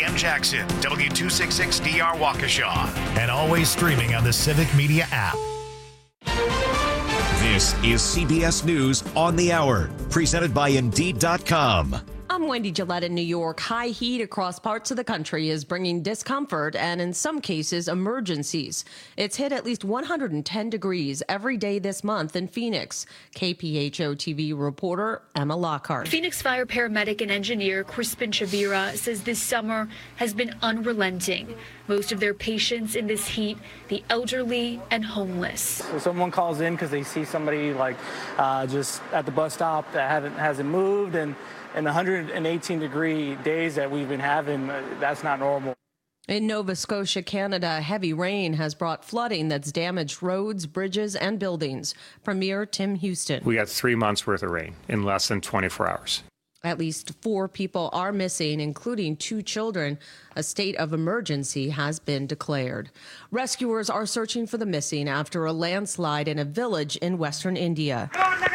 Sam Jackson, W266DR Waukesha, and always streaming on the Civic Media app. This is CBS News on the Hour, presented by Indeed.com. I'm Wendy Gillette in New York. High heat across parts of the country is bringing discomfort and, in some cases, emergencies. It's hit at least 110 degrees every day this month in Phoenix. KPHO TV reporter Emma Lockhart. Phoenix fire paramedic and engineer Crispin Chavira says this summer has been unrelenting. Most of their patients in this heat, the elderly and homeless. So someone calls in because they see somebody just at the bus stop that hasn't moved, and 118-degree days that we've been having, that's not normal. In Nova Scotia, Canada, heavy rain has brought flooding that's damaged roads, bridges, and buildings. Premier Tim Houston. We got 3 months worth of rain in less than 24 hours. At least 4 people are missing, including 2 children. A state of emergency has been declared. Rescuers are searching for the missing after a landslide in a village in western India.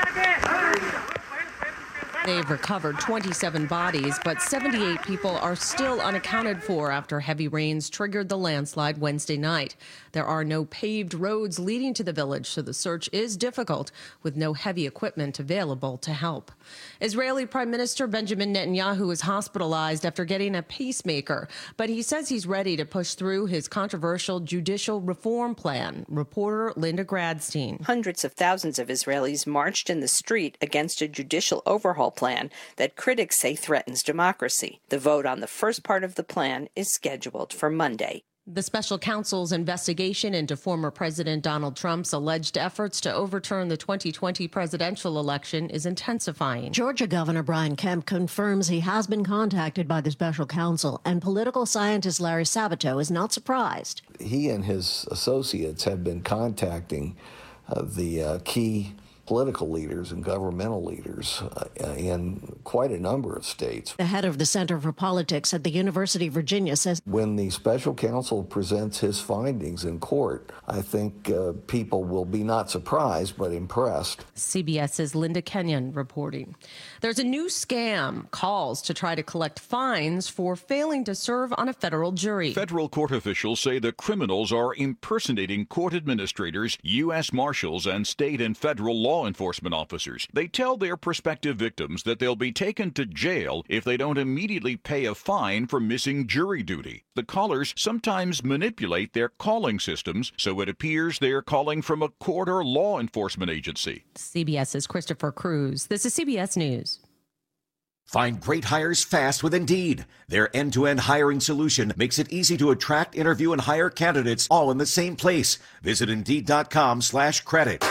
They've recovered 27 bodies, but 78 people are still unaccounted for after heavy rains triggered the landslide Wednesday night. There are no paved roads leading to the village, so the search is difficult with no heavy equipment available to help. Israeli Prime Minister Benjamin Netanyahu is hospitalized after getting a pacemaker, but he says he's ready to push through his controversial judicial reform plan. Reporter Linda Gradstein. Hundreds of thousands of Israelis marched in the street against a judicial overhaul plan that critics say threatens democracy. The vote on the first part of the plan is scheduled for Monday. The special counsel's investigation into former President Donald Trump's alleged efforts to overturn the 2020 presidential election is intensifying. Georgia Governor Brian Kemp confirms he has been contacted by the special counsel, and political scientist Larry Sabato is not surprised. He and his associates have been contacting the key political leaders and governmental leaders in quite a number of states. The head of the Center for Politics at the University of Virginia says when the special counsel presents his findings in court, I think people will be not surprised but impressed. CBS's Linda Kenyon reporting. There's a new scam, calls to try to collect fines for failing to serve on a federal jury. Federal court officials say the criminals are impersonating court administrators, U.S. Marshals, and state and federal law enforcement officers. They tell their prospective victims that they'll be taken to jail if they don't immediately pay a fine for missing jury duty. The callers sometimes manipulate their calling systems, so it appears they're calling from a court or law enforcement agency. CBS's Christopher Cruz. This is CBS News. Find great hires fast with Indeed. Their end-to-end hiring solution makes it easy to attract, interview, and hire candidates all in the same place. Visit Indeed.com/credit.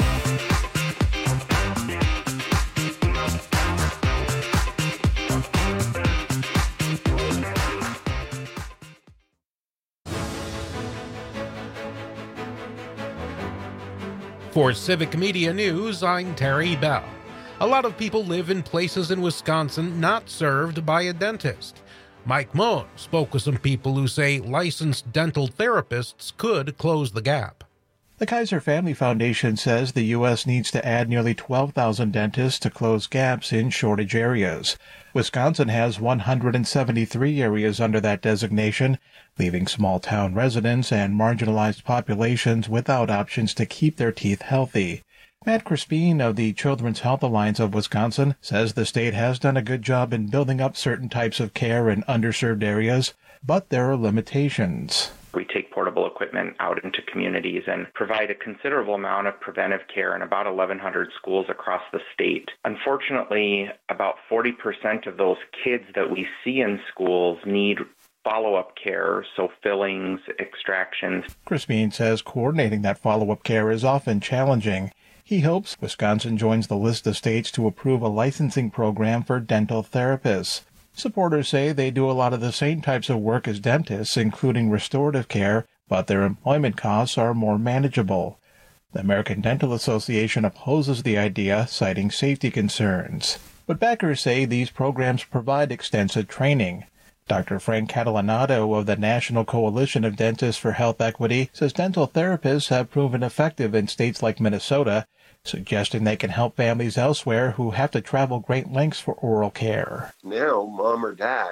For Civic Media News, I'm Terry Bell. A lot of people live in places in Wisconsin not served by a dentist. Mike Moen spoke with some people who say licensed dental therapists could close the gap. The Kaiser Family Foundation says the U.S. needs to add nearly 12,000 dentists to close gaps in shortage areas. Wisconsin has 173 areas under that designation, leaving small-town residents and marginalized populations without options to keep their teeth healthy. Matt Crispin of the Children's Health Alliance of Wisconsin says the state has done a good job in building up certain types of care in underserved areas, but there are limitations. We take portable equipment out into communities and provide a considerable amount of preventive care in about 1,100 schools across the state. Unfortunately, about 40% of those kids that we see in schools need follow-up care, so fillings, extractions. Crispin says coordinating that follow-up care is often challenging. He hopes Wisconsin joins the list of states to approve a licensing program for dental therapists. Supporters say they do a lot of the same types of work as dentists, including restorative care, but their employment costs are more manageable. The American Dental Association opposes the idea, citing safety concerns. But backers say these programs provide extensive training. Dr. Frank Catalanato of the National Coalition of Dentists for Health Equity says dental therapists have proven effective in states like Minnesota, suggesting they can help families elsewhere who have to travel great lengths for oral care. Now, mom or dad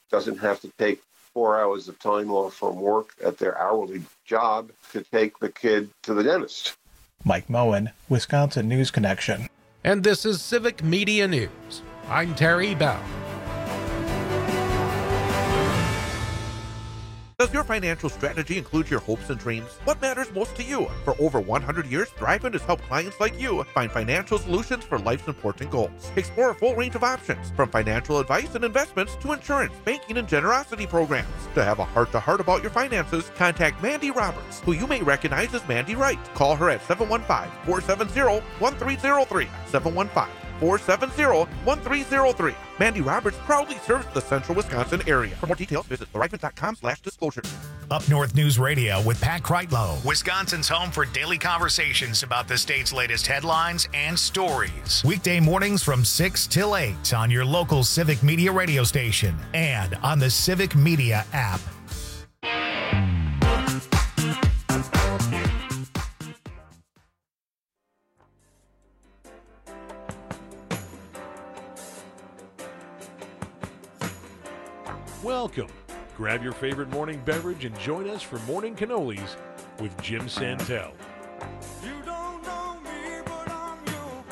doesn't have to take 4 hours of time off from work at their hourly job to take the kid to the dentist. Mike Moen, Wisconsin News Connection. And this is Civic Media News. I'm Terry Bell. Does your financial strategy include your hopes and dreams? What matters most to you? For over 100 years, Thriveman has helped clients like you find financial solutions for life's important goals. Explore a full range of options, from financial advice and investments to insurance, banking, and generosity programs. To have a heart-to-heart about your finances, contact Mandy Roberts, who you may recognize as Mandy Wright. Call her at 715-470-1303. 715-470-1303. Mandy Roberts proudly serves the central Wisconsin area. For more details, visit thriveman.com/disclosure. Up North News Radio with Pat Kreitlow, Wisconsin's home for daily conversations about the state's latest headlines and stories. Weekday mornings from 6 till 8 on your local Civic Media radio station and on the Civic Media app. Welcome. Grab your favorite morning beverage and join us for Morning Cannolis with Jim Santel. You don't know me, but I'm your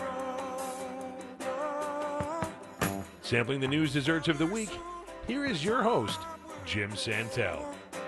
brother. Sampling the news desserts of the week, here is your host, Jim Santel.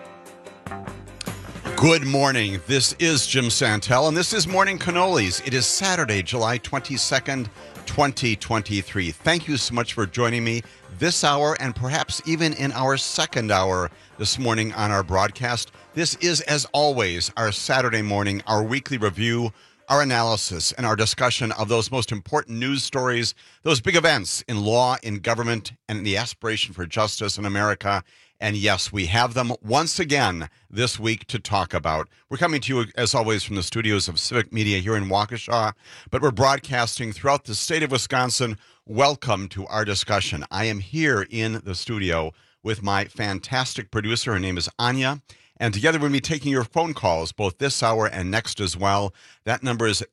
Good morning. This is Jim Santel, and this is Morning Cannolis. It is Saturday, July 22nd, 2023. Thank you so much for joining me this hour and perhaps even in our second hour this morning on our broadcast. This is, as always, our Saturday morning, our weekly review, our analysis, and our discussion of those most important news stories, those big events in law, in government, and in the aspiration for justice in America. And yes, we have them once again this week to talk about. We're coming to you, as always, from the studios of Civic Media here in Waukesha, but we're broadcasting throughout the state of Wisconsin. Welcome to our discussion. I am here in the studio with my fantastic producer. Her name is Anya. And together we'll be taking your phone calls both this hour and next as well. That number is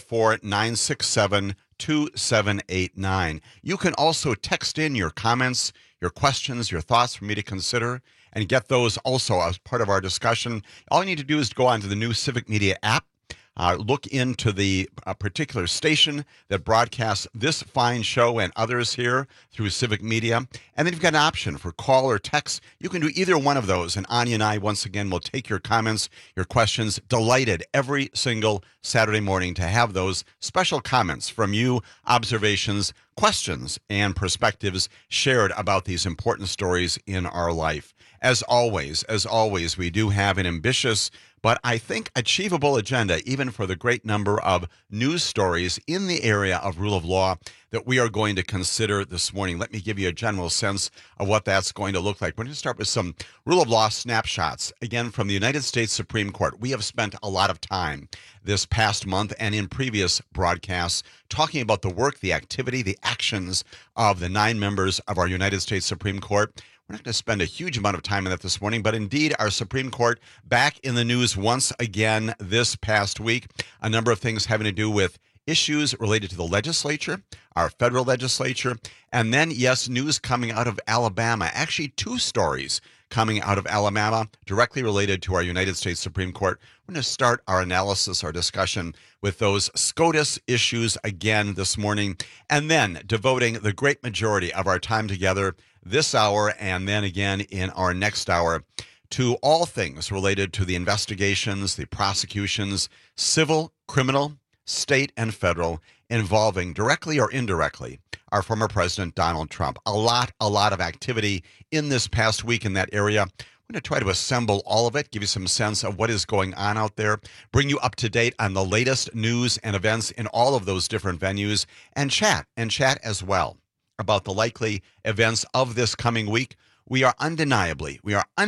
844-967-2789. You can also text in your comments, your questions, your thoughts for me to consider, and get those also as part of our discussion. All you need to do is go onto the new Civic Media app. Look into the particular station that broadcasts this fine show and others here through Civic Media. And then you've got an option for call or text. You can do either one of those. And Anya and I, once again, will take your comments, your questions. Delighted every single Saturday morning to have those special comments from you, observations, questions, and perspectives shared about these important stories in our life. As always, we do have an ambitious but I think achievable agenda, even for the great number of news stories in the area of rule of law that we are going to consider this morning. Let me give you a general sense of what that's going to look like. We're going to start with some rule of law snapshots, again, from the United States Supreme Court. We have spent a lot of time this past month and in previous broadcasts talking about the work, the activity, the actions of the 9 members of our United States Supreme Court. We're not going to spend a huge amount of time on that this morning, but indeed our Supreme Court back in the news once again this past week. A number of things having to do with issues related to the legislature, our federal legislature, and then, yes, news coming out of Alabama. Actually, 2 stories coming out of Alabama directly related to our United States Supreme Court. We're going to start our analysis, our discussion with those SCOTUS issues again this morning, and then devoting the great majority of our time together this hour and then again in our next hour to all things related to the investigations, the prosecutions, civil, criminal, state, and federal, involving directly or indirectly our former President Donald Trump. A lot of activity in this past week in that area. I'm going to try to assemble all of it, give you some sense of what is going on out there, bring you up to date on the latest news and events in all of those different venues, and chat as well about the likely events of this coming week. We are undeniably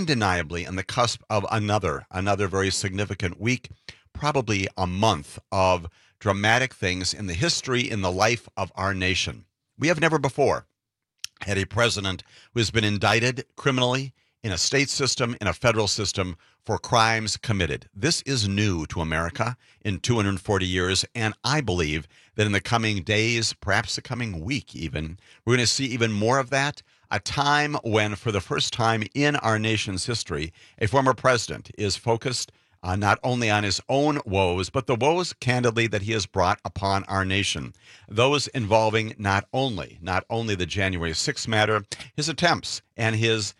on the cusp of another very significant week, probably a month of dramatic things in the history, in the life of our nation. We have never before had a president who has been indicted criminally in a state system, in a federal system, for crimes committed. This is new to America in 240 years, and I believe that in the coming days, perhaps the coming week even, we're going to see even more of that. a time when, for the first time in our nation's history, a former president is focused not only on his own woes, but the woes, candidly, that he has brought upon our nation. Those involving not only the January 6th matter, his attempts and his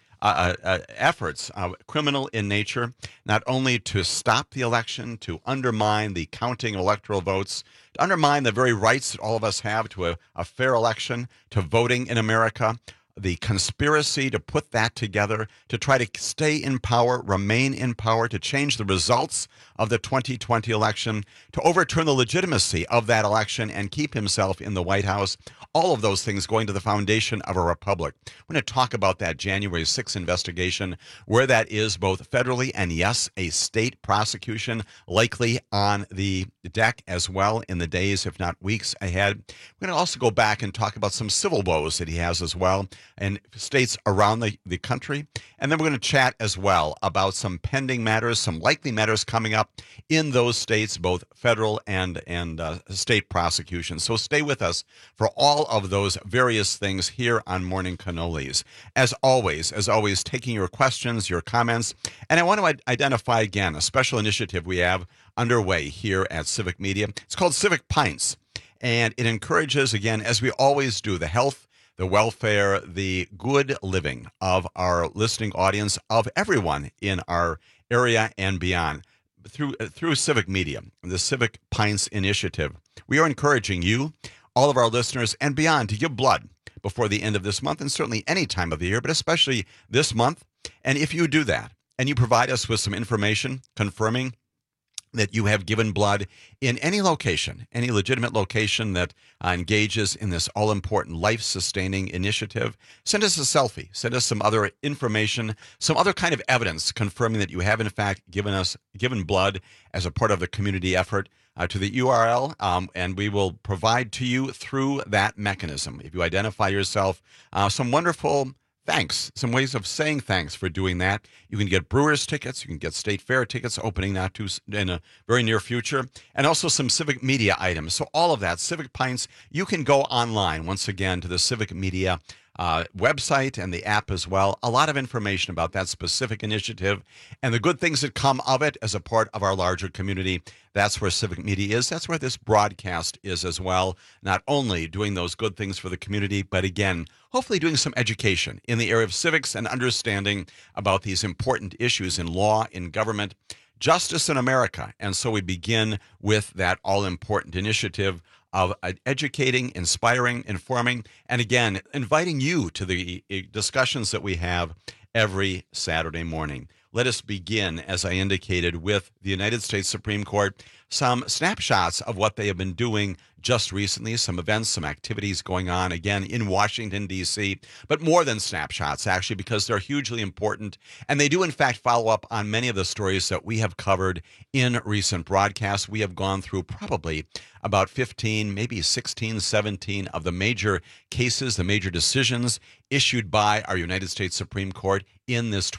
efforts, criminal in nature, not only to stop the election, to undermine the counting of electoral votes, to undermine the very rights that all of us have to a fair election, to voting in America, the conspiracy to put that together, to try to stay in power, remain in power, to change the results of the 2020 election, to overturn the legitimacy of that election and keep himself in the White House. All of those things going to the foundation of a republic. We're going to talk about that January 6th investigation, where that is both federally and, yes, a state prosecution likely on the deck as well in the days, if not weeks ahead. We're going to also go back and talk about some civil woes that he has as well in states around the country. And then we're going to chat as well about some pending matters, some likely matters coming up in those states, both federal and state prosecutions. So stay with us for all of those various things here on Morning Cannolis. As always, taking your questions, your comments. And I want to identify again a special initiative we have underway here at Civic Media. It's called Civic Pints. And it encourages, again, as we always do, the health, the welfare, the good living of our listening audience, of everyone in our area and beyond. Through Civic Media, the Civic Pints Initiative, we are encouraging you, all of our listeners and beyond, to give blood before the end of this month, and certainly any time of the year, but especially this month. And if you do that, and you provide us with some information confirming that you have given blood in any location, any legitimate location that engages in this all-important life-sustaining initiative, send us a selfie, send us some other information, some other kind of evidence confirming that you have, in fact, given blood as a part of the community effort to the URL, and we will provide to you through that mechanism. If you identify yourself, some wonderful thanks, some ways of saying thanks for doing that. You can get Brewers tickets, you can get State Fair tickets opening in a very near future, and also some Civic Media items. So all of that, Civic Pints, you can go online, once again, to the Civic Media website and the app as well. A lot of information about that specific initiative and the good things that come of it as a part of our larger community. That's where Civic Media is. That's where this broadcast is as well. Not only doing those good things for the community, but again, hopefully doing some education in the area of civics and understanding about these important issues in law, in government, justice in America. And so we begin with that all-important initiative of educating, inspiring, informing, and again, inviting you to the discussions that we have every Saturday morning. Let us begin, as I indicated, with the United States Supreme Court, some snapshots of what they have been doing just recently, some events, some activities going on, again, in Washington, D.C., but more than snapshots, actually, because they're hugely important, and they do, in fact, follow up on many of the stories that we have covered in recent broadcasts. We have gone through probably about 15, maybe 16, 17 of the major cases, the major decisions issued by our United States Supreme Court in this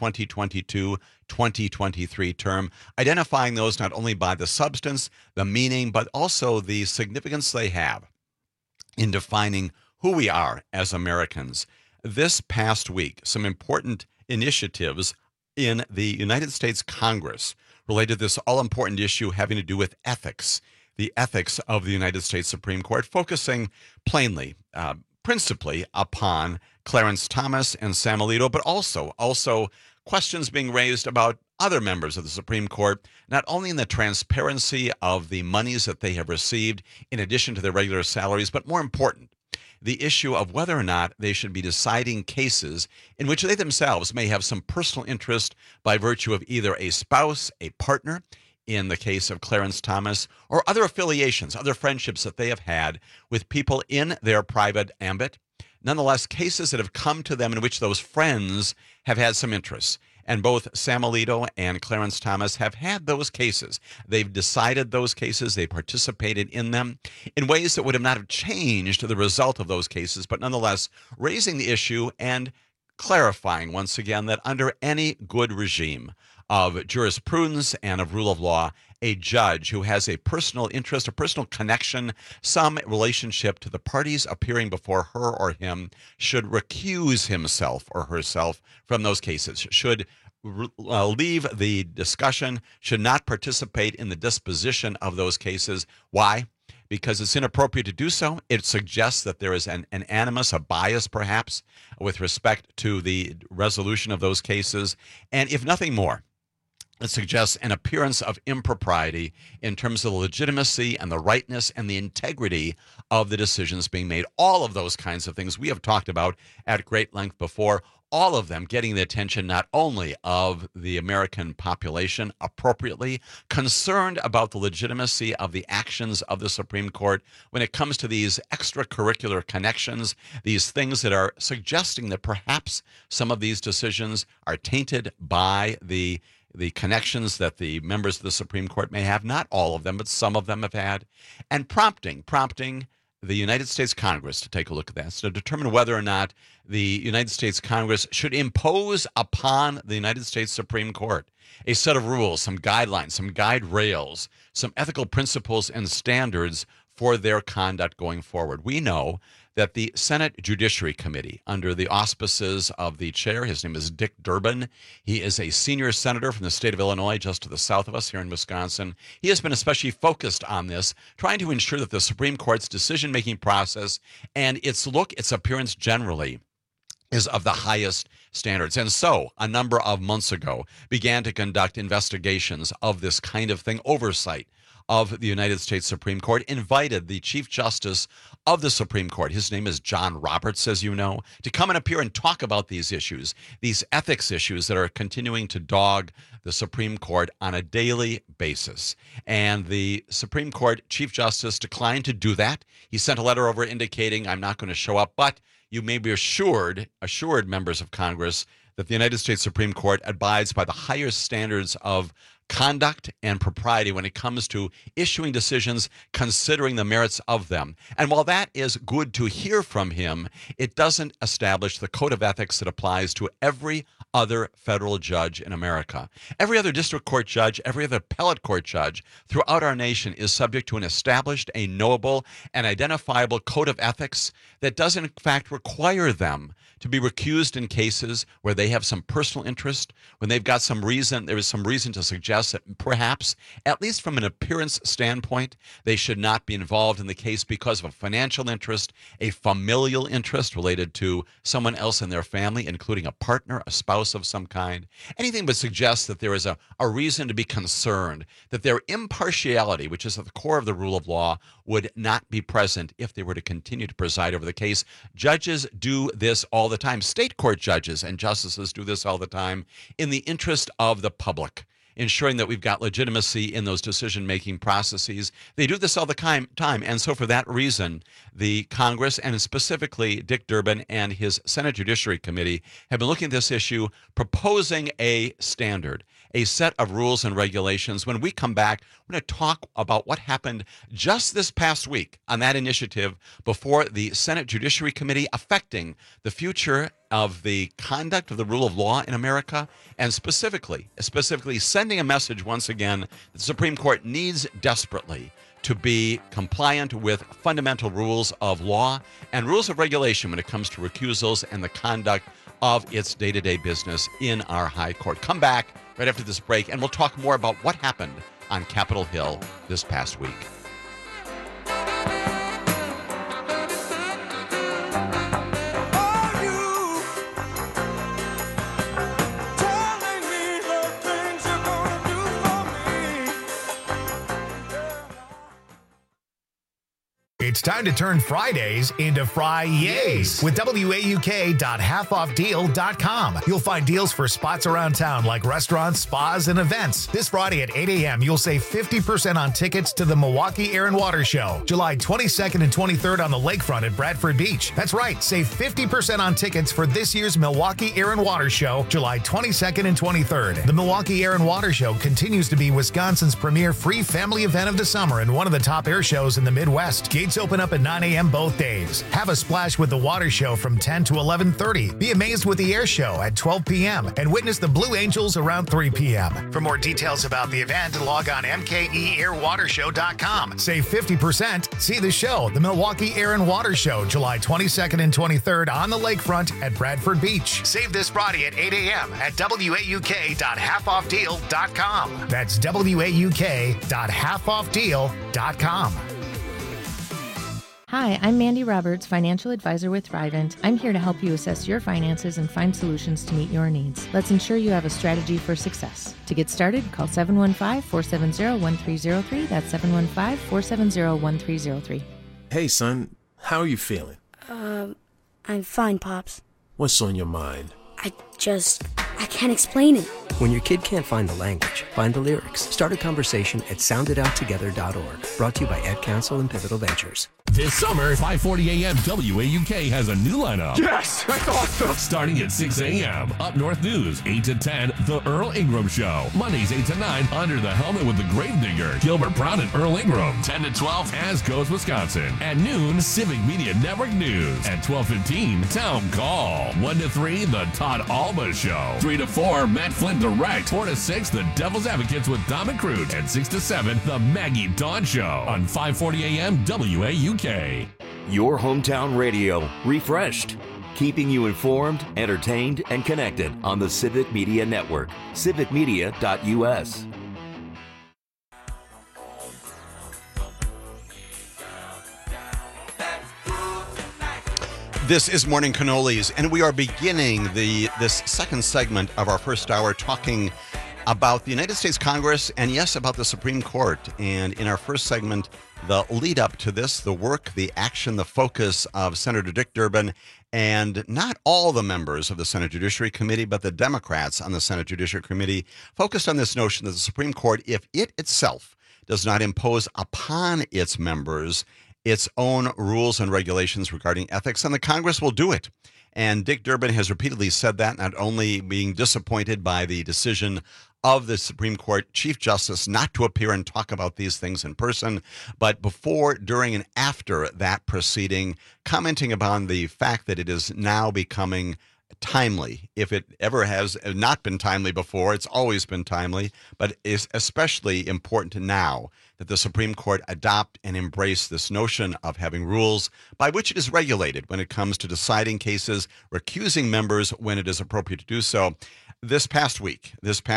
2022-2023 term, identifying those not only by the substance, the meaning, but also the significance they have in defining who we are as Americans. This past week, some important initiatives in the United States Congress related to this all-important issue having to do with ethics, the ethics of the United States Supreme Court, focusing plainly, principally upon Clarence Thomas and Sam Alito, but also questions being raised about other members of the Supreme Court, not only in the transparency of the monies that they have received in addition to their regular salaries, but more important, the issue of whether or not they should be deciding cases in which they themselves may have some personal interest by virtue of either a spouse, a partner, in the case of Clarence Thomas, or other affiliations, other friendships that they have had with people in their private ambit. Nonetheless, cases that have come to them in which those friends have had some interests. And both Sam Alito and Clarence Thomas have had those cases. They've decided those cases. They participated in them in ways that would have not have changed the result of those cases, but nonetheless raising the issue and clarifying once again that under any good regime of jurisprudence and of rule of law, a judge who has a personal interest, a personal connection, some relationship to the parties appearing before her or him should recuse himself or herself from those cases, should leave the discussion, should not participate in the disposition of those cases. Why? Because it's inappropriate to do so. It suggests that there is an animus, a bias perhaps, with respect to the resolution of those cases. And if nothing more, it suggests an appearance of impropriety in terms of the legitimacy and the rightness and the integrity of the decisions being made. All of those kinds of things we have talked about at great length before, all of them getting the attention not only of the American population appropriately, concerned about the legitimacy of the actions of the Supreme Court when it comes to these extracurricular connections, these things that are suggesting that perhaps some of these decisions are tainted by the connections that the members of the Supreme Court may have. Not all of them, but some of them have had. And prompting the United States Congress to take a look at that, to determine whether or not the United States Congress should impose upon the United States Supreme Court a set of rules, some guidelines, some guide rails, some ethical principles and standards for their conduct going forward. We know that the Senate Judiciary Committee, under the auspices of the chair, his name is Dick Durbin. He is a senior senator from the state of Illinois, just to the south of us here in Wisconsin. He has been especially focused on this, trying to ensure that the Supreme Court's decision-making process and its appearance generally is of the highest standards. And so, a number of months ago, began to conduct investigations of this kind of thing, oversight of the United States Supreme Court, invited the Chief Justice of the Supreme Court, his name is John Roberts, as you know, to come and appear and talk about these issues, these ethics issues that are continuing to dog the Supreme Court on a daily basis. And the Supreme Court Chief Justice declined to do that. He sent a letter over indicating, I'm not going to show up, but you may be assured members of Congress, that the United States Supreme Court abides by the highest standards of conduct and propriety when it comes to issuing decisions, considering the merits of them. And while that is good to hear from him, it doesn't establish the code of ethics that applies to every other federal judge in America. Every other district court judge, every other appellate court judge throughout our nation is subject to an established, a knowable, and identifiable code of ethics that does in fact require them to be recused in cases where they have some personal interest, when they've got some reason, there is some reason to suggest that perhaps, at least from an appearance standpoint, they should not be involved in the case because of a financial interest, a familial interest related to someone else in their family, including a partner, a spouse of some kind. Anything but suggests that there is a reason to be concerned that their impartiality, which is at the core of the rule of law, would not be present if they were to continue to preside over the case. Judges do this all the time. State court judges and justices do this all the time in the interest of the public, ensuring that we've got legitimacy in those decision-making processes. They do this all the time. And so for that reason, the Congress, and specifically Dick Durbin and his Senate Judiciary Committee, have been looking at this issue, proposing a standard, a set of rules and regulations. When we come back, we're going to talk about what happened just this past week on that initiative before the Senate Judiciary Committee, affecting the future of the conduct of the rule of law in America, and specifically sending a message once again that the Supreme Court needs desperately to be compliant with fundamental rules of law and rules of regulation when it comes to recusals and the conduct of its day-to-day business in our high court. Come back right after this break, and we'll talk more about what happened on Capitol Hill this past week. It's time to turn Fridays into Fri-Yays with WAUK.halfoffdeal.com. You'll find deals for spots around town like restaurants, spas, and events. This Friday at 8 a.m., you'll save 50% on tickets to the Milwaukee Air and Water Show, July 22nd and 23rd on the lakefront at Bradford Beach. That's right, save 50% on tickets for this year's Milwaukee Air and Water Show, July 22nd and 23rd. The Milwaukee Air and Water Show continues to be Wisconsin's premier free family event of the summer and one of the top air shows in the Midwest. Gates open up at 9 a.m. both days. Have a splash with the Water Show from 10 to 11:30. Be amazed with the Air Show at 12 p.m. and witness the Blue Angels around 3 p.m. For more details about the event, log on mkeairwatershow.com. Save 50%. See the show, the Milwaukee Air and Water Show, July 22nd and 23rd on the lakefront at Bradford Beach. Save this Friday at 8 a.m. at wauk.halfoffdeal.com. That's wauk.halfoffdeal.com. Hi, I'm Mandy Roberts, financial advisor with Thrivent. I'm here to help you assess your finances and find solutions to meet your needs. Let's ensure you have a strategy for success. To get started, call 715-470-1303. That's 715-470-1303. Hey, son, how are you feeling? I'm fine, Pops. What's on your mind? I can't explain it. When your kid can't find the language, find the lyrics. Start a conversation at sounditouttogether.org. Brought to you by Ad Council and Pivotal Ventures. This summer, 540 AM WAUK has a new lineup. Yes, that's awesome. Starting at 6 a.m. Up North News, 8 to 10, The Earl Ingram Show. Mondays, 8 to 9, Under the Helmet with the Gravedigger, Gilbert Brown and Earl Ingram. 10 to 12, As Goes Wisconsin. At noon, Civic Media Network News. At 12:15, Town Call. 1 to 3, The Todd Alba Show. 3 to 4, Matt Flynn Direct. 4 to 6, The Devil's Advocates with Dom and Crute. And 6 to 7, The Maggie Dawn Show. On 540 AM WAUK. Your hometown radio, refreshed. Keeping you informed, entertained, and connected on the Civic Media Network. civicmedia.us. This is Morning Cannolis, and we are beginning this second segment of our first hour talking about the United States Congress and, yes, about the Supreme Court. And in our first segment, the lead up to this, the work, the action, the focus of Senator Dick Durbin and not all the members of the Senate Judiciary Committee, but the Democrats on the Senate Judiciary Committee focused on this notion that the Supreme Court, if it itself does not impose upon its members its own rules and regulations regarding ethics, then the Congress will do it. And Dick Durbin has repeatedly said that, not only being disappointed by the decision of the Supreme Court Chief Justice not to appear and talk about these things in person, but before, during, and after that proceeding, commenting upon the fact that it is now becoming timely. If it ever has not been timely before, it's always been timely, but it's especially important now that the Supreme Court adopt and embrace this notion of having rules by which it is regulated when it comes to deciding cases, recusing members when it is appropriate to do so. This past week,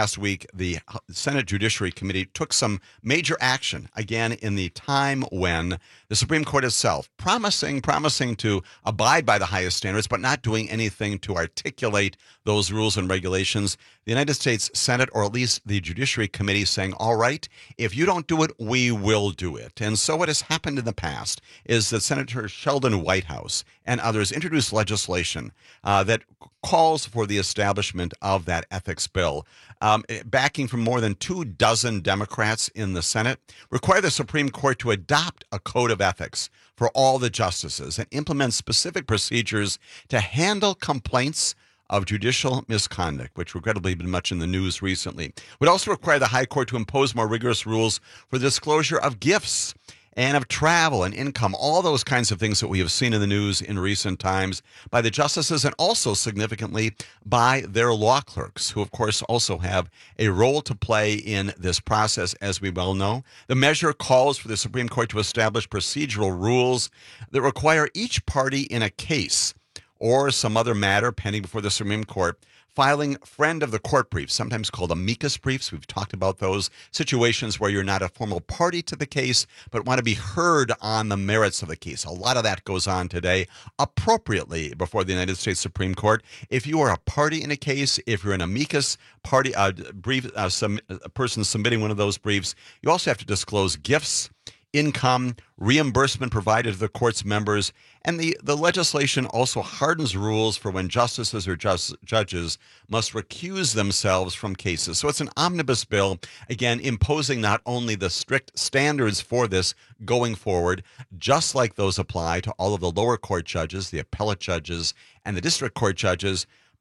the Senate Judiciary Committee took some major action, again, in the time when the Supreme Court itself, promising to abide by the highest standards, but not doing anything to articulate those rules and regulations. The United States Senate, or at least the Judiciary Committee, saying, all right, if you don't do it, we will do it. And so what has happened in the past is that Senator Sheldon Whitehouse and others introduced legislation that calls for the establishment of that ethics bill, backing from more than 24 Democrats in the Senate, require the Supreme Court to adopt a code of ethics for all the justices and implement specific procedures to handle complaints of judicial misconduct, which regrettably have been much in the news recently. Would also require the High Court to impose more rigorous rules for the disclosure of gifts and of travel and income, all those kinds of things that we have seen in the news in recent times by the justices, and also significantly by their law clerks, who of course also have a role to play in this process, as we well know. The measure calls for the Supreme Court to establish procedural rules that require each party in a case or some other matter pending before the Supreme Court filing friend of the court briefs, sometimes called amicus briefs. We've talked about those situations where you're not a formal party to the case, but want to be heard on the merits of the case. A lot of that goes on today appropriately before the United States Supreme Court. If you are a party in a case, if you're an amicus party, a person submitting one of those briefs, you also have to disclose gifts, income, reimbursement provided to the court's members, and the legislation also hardens rules for when justices or judges must recuse themselves from cases. So it's an omnibus bill, again, imposing not only the strict standards for this going forward, just like those apply to all of the lower court judges, the appellate judges, and the district court judges,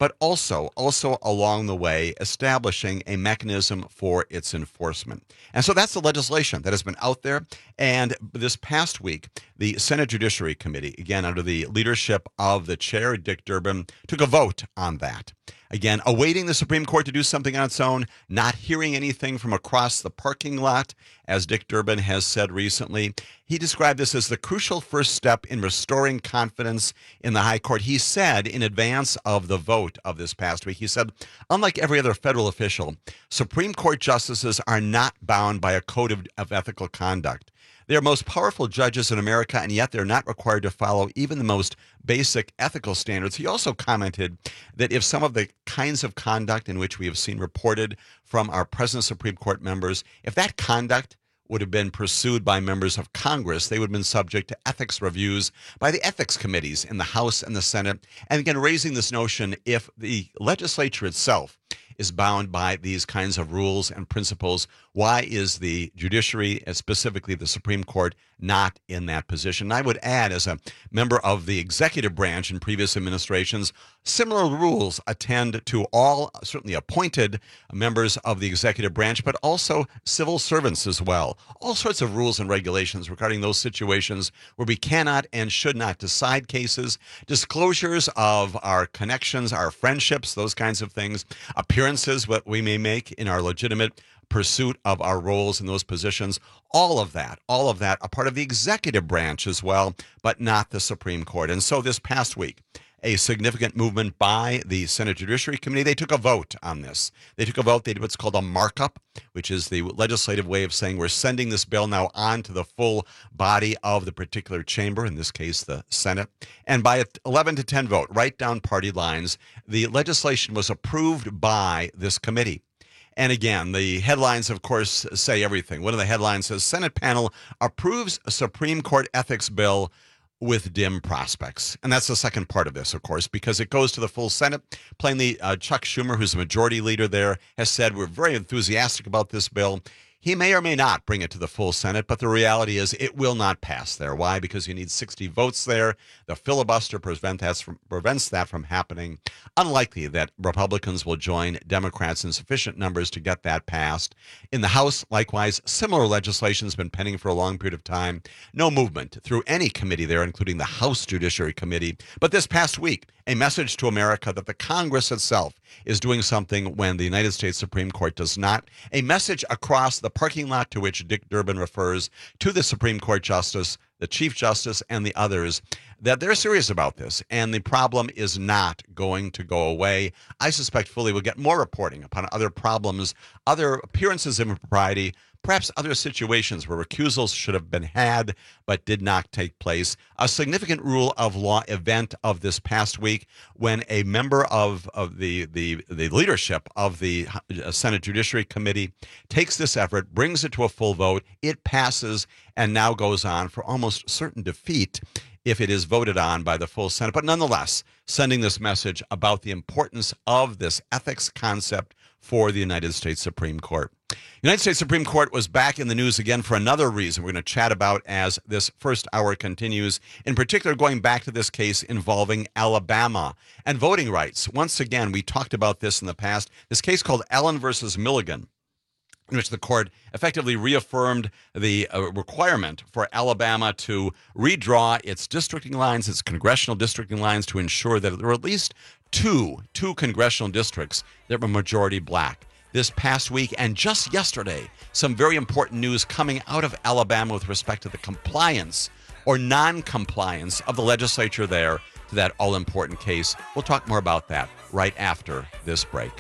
but also along the way establishing a mechanism for its enforcement. And so that's the legislation that has been out there. And this past week, the Senate Judiciary Committee, again under the leadership of the chair, Dick Durbin, took a vote on that. Again, awaiting the Supreme Court to do something on its own, not hearing anything from across the parking lot, as Dick Durbin has said recently. He described this as the crucial first step in restoring confidence in the high court. He said in advance of the vote of this past week, he said, unlike every other federal official, Supreme Court justices are not bound by a code of ethical conduct. They are most powerful judges in America, and yet they're not required to follow even the most basic ethical standards. He also commented that if some of the kinds of conduct in which we have seen reported from our present Supreme Court members, if that conduct would have been pursued by members of Congress, they would have been subject to ethics reviews by the ethics committees in the House and the Senate. And again, raising this notion, if the legislature itself is bound by these kinds of rules and principles, why is the judiciary, specifically the Supreme Court, not in that position? And I would add, as a member of the executive branch in previous administrations, similar rules attend to all certainly appointed members of the executive branch, but also civil servants as well. All sorts of rules and regulations regarding those situations where we cannot and should not decide cases, disclosures of our connections, our friendships, those kinds of things, appearances, what we may make in our legitimate pursuit of our roles in those positions, all of that a part of the executive branch as well, but not the Supreme Court. And so this past week, a significant movement by the Senate Judiciary Committee, they took a vote on this. They took a vote, they did what's called a markup, which is the legislative way of saying we're sending this bill now on to the full body of the particular chamber, in this case the Senate. And by an 11 to 10 vote, right down party lines, the legislation was approved by this committee. And again, the headlines, of course, say everything. One of the headlines says, Senate panel approves a Supreme Court ethics bill with dim prospects. And that's the second part of this, of course, because it goes to the full Senate. Plainly, Chuck Schumer, who's the majority leader there, has said we're very enthusiastic about this bill. He may or may not bring it to the full Senate, but the reality is it will not pass there. Why? Because you need 60 votes there. The filibuster prevents that from happening. Unlikely that Republicans will join Democrats in sufficient numbers to get that passed. In the House, likewise, similar legislation has been pending for a long period of time. No movement through any committee there, including the House Judiciary Committee. But this past week, a message to America that the Congress itself is doing something when the United States Supreme Court does not. A message across the parking lot to which Dick Durbin refers to the Supreme Court Justice, the Chief Justice, and the others, that they're serious about this, and the problem is not going to go away. I suspect fully we'll get more reporting upon other problems, other appearances of impropriety, perhaps other situations where recusals should have been had but did not take place. A significant rule of law event of this past week when a member of the leadership of the Senate Judiciary Committee takes this effort, brings it to a full vote, it passes, and now goes on for almost certain defeat if it is voted on by the full Senate. But nonetheless, sending this message about the importance of this ethics concept for the United States Supreme Court. United States Supreme Court was back in the news again for another reason we're going to chat about as this first hour continues, in particular going back to this case involving Alabama and voting rights. Once again, we talked about this in the past, this case called Allen versus Milligan, in which the court effectively reaffirmed the requirement for Alabama to redraw its districting lines, its congressional districting lines, to ensure that there were at least two congressional districts that were majority black. This past week and just yesterday, some very important news coming out of Alabama with respect to the compliance or non-compliance of the legislature there to that all-important case. We'll talk more about that right after this break.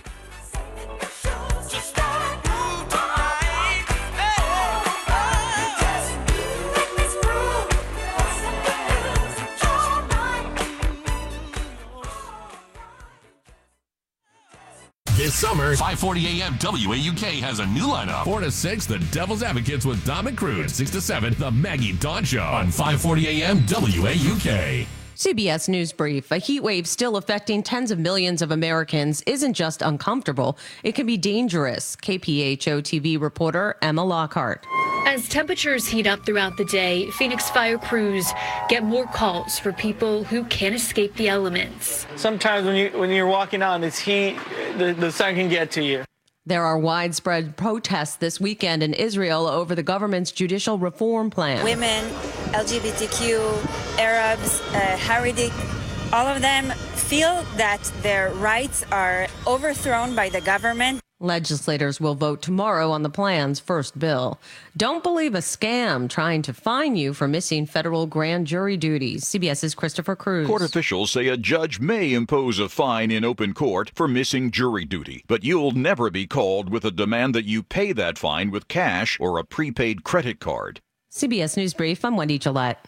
This summer, 5:40 a.m. WAUK has a new lineup. 4 to 6, The Devil's Advocates with Dom and Cruz. 6 to 7, The Maggie Dawn Show on 5:40 a.m. WAUK. CBS News Brief. A heat wave still affecting tens of millions of Americans isn't just uncomfortable, it can be dangerous. KPHO TV reporter Emma Lockhart. As temperatures heat up throughout the day, Phoenix fire crews get more calls for people who can't escape the elements. Sometimes when you're walking out in this heat, the sun can get to you. There are widespread protests this weekend in Israel over the government's judicial reform plan. Women, LGBTQ, Arabs, Haredi, all of them feel that their rights are overthrown by the government. Legislators will vote tomorrow on the plan's first bill. Don't believe a scam trying to fine you for missing federal grand jury duties. CBS's Christopher Cruz. Court officials say a judge may impose a fine in open court for missing jury duty, but you'll never be called with a demand that you pay that fine with cash or a prepaid credit card. CBS News Brief, I'm Wendy Gillette.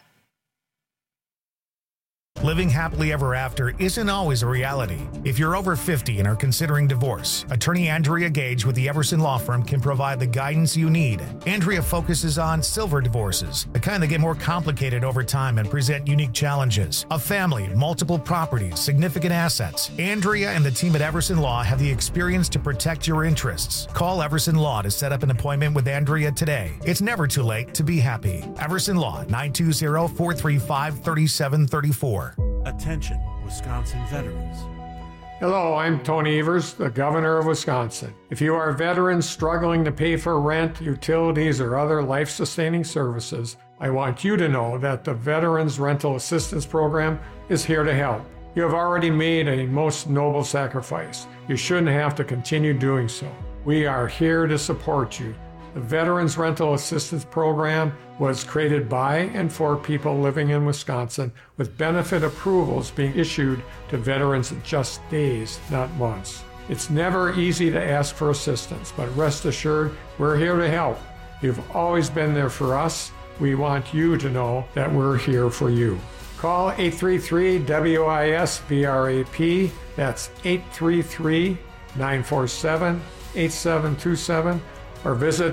Living happily ever after isn't always a reality. If you're over 50 and are considering divorce, attorney Andrea Gage with the Everson Law Firm can provide the guidance you need. Andrea focuses on silver divorces, the kind that get more complicated over time and present unique challenges. A family, multiple properties, significant assets. Andrea and the team at Everson Law have the experience to protect your interests. Call Everson Law to set up an appointment with Andrea today. It's never too late to be happy. Everson Law, 920-435-3734. Attention, Wisconsin veterans. Hello, I'm Tony Evers, the Governor of Wisconsin. If you are veterans struggling to pay for rent, utilities, or other life-sustaining services, I want you to know that the Veterans Rental Assistance Program is here to help. You have already made a most noble sacrifice. You shouldn't have to continue doing so. We are here to support you. The Veterans Rental Assistance Program was created by and for people living in Wisconsin, with benefit approvals being issued to veterans in just days, not months. It's never easy to ask for assistance, but rest assured, we're here to help. You've always been there for us. We want you to know that we're here for you. Call 833-WIS-VRAP. That's 833-947-8727. or visit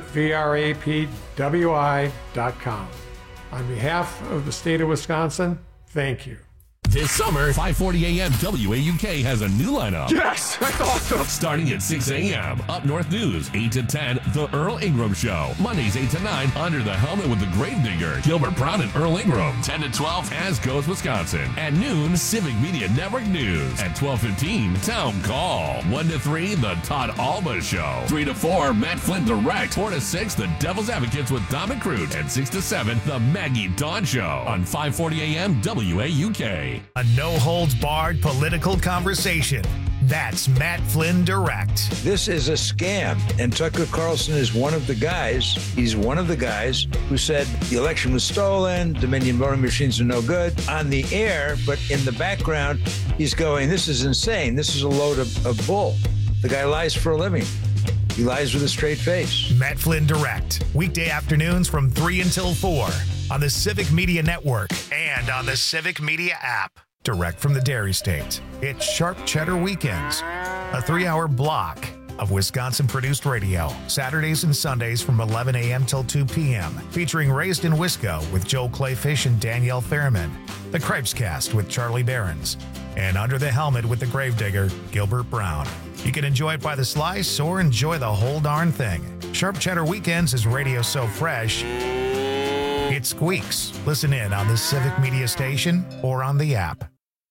vrapwi.com. On behalf of the state of Wisconsin, thank you. This summer, 540 AM WAUK has a new lineup. Yes, that's awesome. Starting at 6 a.m., Up North News, 8 to 10, The Earl Ingram Show. Mondays, 8 to 9, Under the Helmet with the Gravedigger, Gilbert Brown and Earl Ingram. 10 to 12, As Goes Wisconsin. At noon, Civic Media Network News. At 12:15, Town Call. 1 to 3, The Todd Alba Show. 3 to 4, Matt Flynn Direct. 4 to 6, The Devil's Advocates with Dom and Crute. And 6 to 7, The Maggie Dawn Show. On 540 AM WAUK. A no-holds-barred political conversation. That's Matt Flynn Direct. This is a scam, and Tucker Carlson is one of the guys. He's one of the guys who said the election was stolen, Dominion voting machines are no good on the air, but in the background, he's going, this is insane. This is a load of bull. The guy lies for a living. He lies with a straight face. Matt Flynn Direct. Weekday afternoons from 3 until 4 on the Civic Media Network and on the Civic Media app. Direct from the Dairy State. It's Sharp Cheddar Weekends, a 3-hour block of Wisconsin-produced radio, Saturdays and Sundays from 11 a.m. till 2 p.m., featuring Raised in Wisco with Joel Clayfish and Danielle Fairman, The Cripes Cast with Charlie Behrens, and Under the Helmet with the Gravedigger, Gilbert Brown. You can enjoy it by the slice or enjoy the whole darn thing. Sharp Cheddar Weekends is radio so fresh, it squeaks. Listen in on the Civic Media Station or on the app.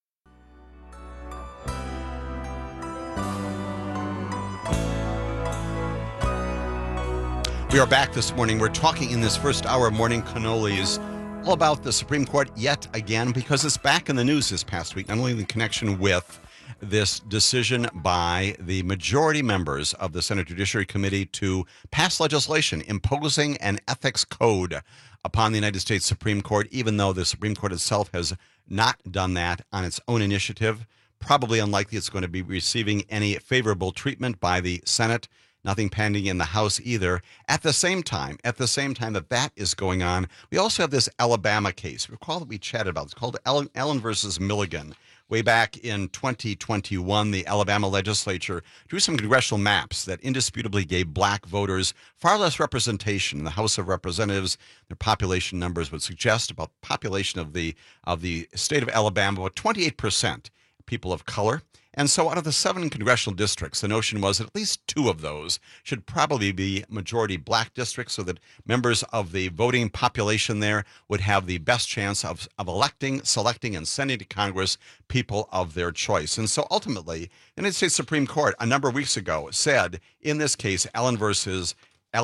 We are back this morning. We're talking in this first hour of Morning Cannolis all about the Supreme Court yet again, because it's back in the news this past week, not only in connection with this decision by the majority members of the Senate Judiciary Committee to pass legislation imposing an ethics code upon the United States Supreme Court, even though the Supreme Court itself has not done that on its own initiative. Probably unlikely it's going to be receiving any favorable treatment by the Senate. Nothing pending in the House either. At the same time that is going on, we also have this Alabama case. Recall that we chatted about. It's called Allen versus Milligan. Way back in 2021, the Alabama legislature drew some congressional maps that indisputably gave black voters far less representation in the House of Representatives. Their population numbers would suggest about the population of the state of Alabama, about 28% people of color. And so out of the 7 congressional districts, the notion was that at least 2 of those should probably be majority black districts so that members of the voting population there would have the best chance of electing, selecting, and sending to Congress people of their choice. And so ultimately, the United States Supreme Court a number of weeks ago said, in this case, Allen versus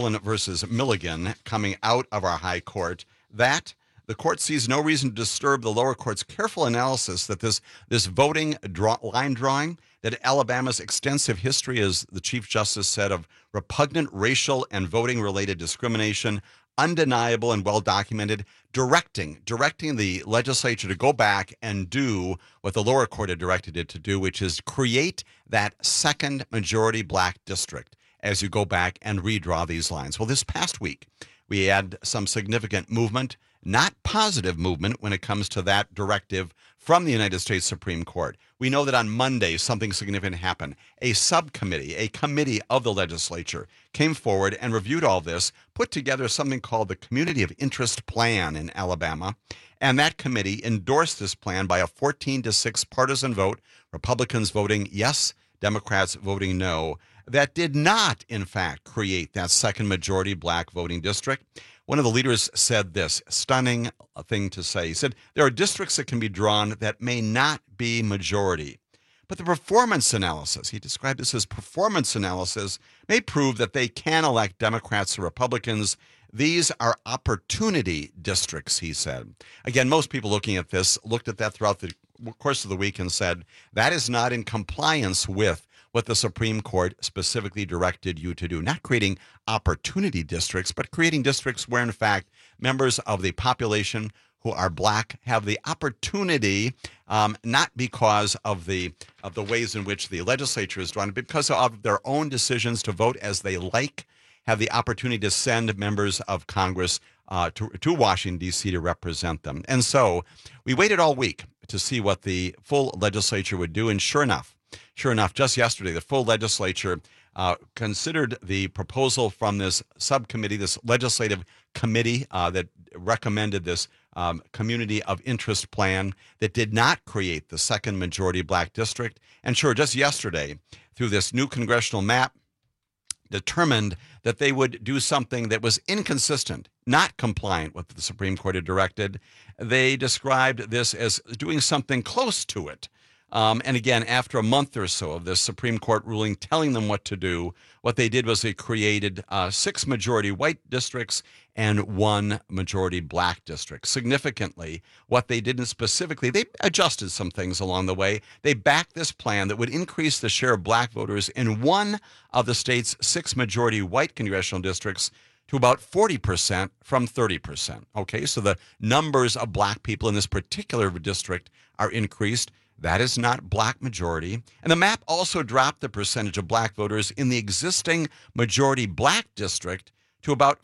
Milligan, coming out of our high court, that the court sees no reason to disturb the lower court's careful analysis that this voting line drawing, that Alabama's extensive history, as the Chief Justice said, of repugnant racial and voting-related discrimination, undeniable and well-documented, directing the legislature to go back and do what the lower court had directed it to do, which is create that second majority black district as you go back and redraw these lines. Well, this past week, we had some significant movement, not positive movement when it comes to that directive from the United States Supreme Court. We know that on Monday, something significant happened. A subcommittee, a committee of the legislature came forward and reviewed all this, put together something called the Community of Interest Plan in Alabama. And that committee endorsed this plan by a 14-6 partisan vote, Republicans voting yes, Democrats voting no. That did not, in fact, create that second majority black voting district. One of the leaders said this, stunning thing to say. He said, there are districts that can be drawn that may not be majority. But the performance analysis, he described this as performance analysis, may prove that they can elect Democrats or Republicans. These are opportunity districts, he said. Again, most people looking at this looked at that throughout the course of the week and said, that is not in compliance with what the Supreme Court specifically directed you to do. Not creating opportunity districts, but creating districts where, in fact, members of the population who are black have the opportunity, not because of the ways in which the legislature is drawn, but because of their own decisions to vote as they like, have the opportunity to send members of Congress to Washington, D.C. to represent them. And so we waited all week to see what the full legislature would do, and sure enough, just yesterday, the full legislature considered the proposal from this subcommittee, this legislative committee that recommended this community of interest plan that did not create the second majority black district. And sure, just yesterday, through this new congressional map, determined that they would do something that was inconsistent, not compliant with what the Supreme Court had directed. They described this as doing something close to it. And again, after a month or so of this Supreme Court ruling telling them what to do, what they did was they created 6 majority white districts and 1 majority black district. Significantly, what they did specifically, they adjusted some things along the way. They backed this plan that would increase the share of black voters in one of the state's 6 majority white congressional districts to about 40% from 30%. Okay, so the numbers of black people in this particular district are increased. That is not black majority. And the map also dropped the percentage of black voters in the existing majority black district to about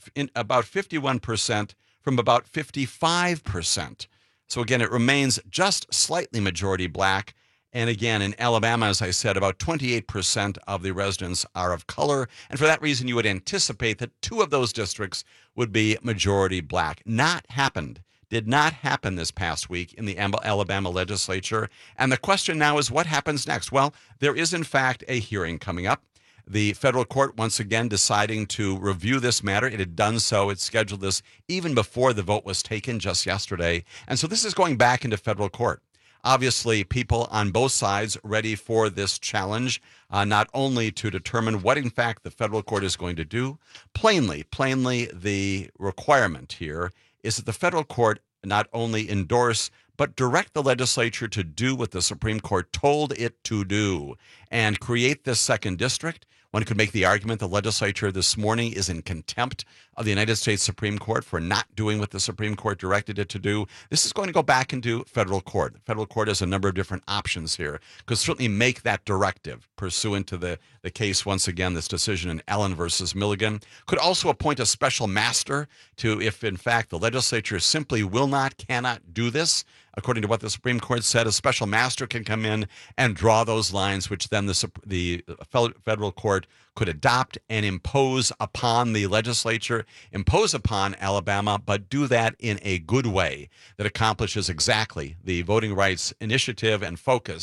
51% from about 55%. So again, it remains just slightly majority black. And again, in Alabama, as I said, about 28% of the residents are of color. And for that reason, you would anticipate that 2 of those districts would be majority black. Did not happen this past week in the Alabama legislature. And the question now is, what happens next? Well, there is, in fact, a hearing coming up. The federal court, once again, deciding to review this matter. It had done so. It scheduled this even before the vote was taken just yesterday. And so this is going back into federal court. Obviously, people on both sides ready for this challenge, not only to determine what, in fact, the federal court is going to do. Plainly, the requirement here is that the federal court not only endorse, but direct the legislature to do what the Supreme Court told it to do and create this second district. One could make the argument the legislature this morning is in contempt of the United States Supreme Court for not doing what the Supreme Court directed it to do. This is going to go back into federal court. The federal court has a number of different options here. Could certainly make that directive pursuant to the case, once again, this decision in Allen versus Milligan. Could also appoint a special master to, if in fact the legislature simply cannot do this, according to what the Supreme Court said, a special master can come in and draw those lines, which then the federal court could adopt and impose upon the legislature, impose upon Alabama, but do that in a good way that accomplishes exactly the voting rights initiative and focus